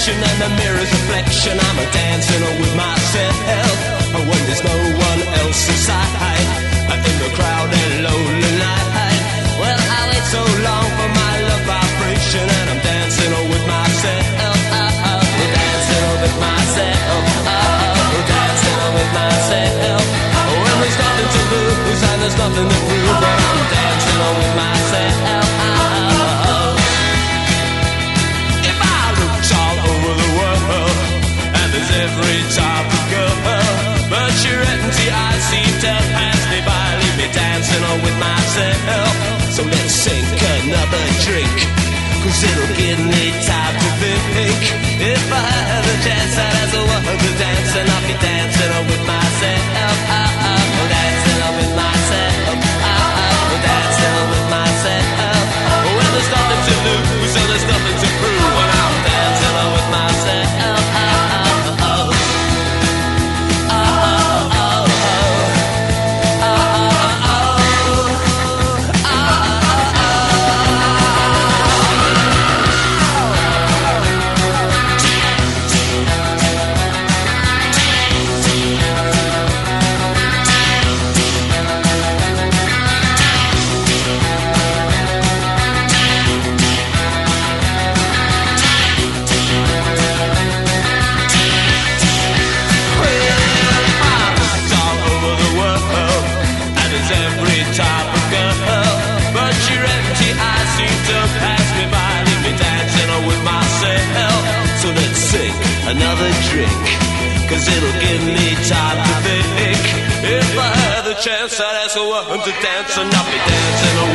direction and the mirror's reflection. I'm a dancing with myself when there's no one else inside, in the crowded lonely night. Well, I wait so long for my love vibration, and I'm dancing with myself. Dancing with myself. Dancing with myself. When there's nothing to lose and there's nothing to prove, but I'm dancing with myself. If I looked all over the world, and there's every type of girl, but your empty eyes seem to pass me by, leave me dancing with myself. So let's sink another drink, 'cause it'll give me time to think. If I had a chance, I'd ask the world to dance, and I'll be dancing with myself. Dancing with myself. Dancing with myself. When there's nothing to lose and there's nothing to prove, when I'm dancing with myself. Another drink, 'cause it'll give me time to think. If I had the chance, I'd ask a woman to dance, and I'll be dancing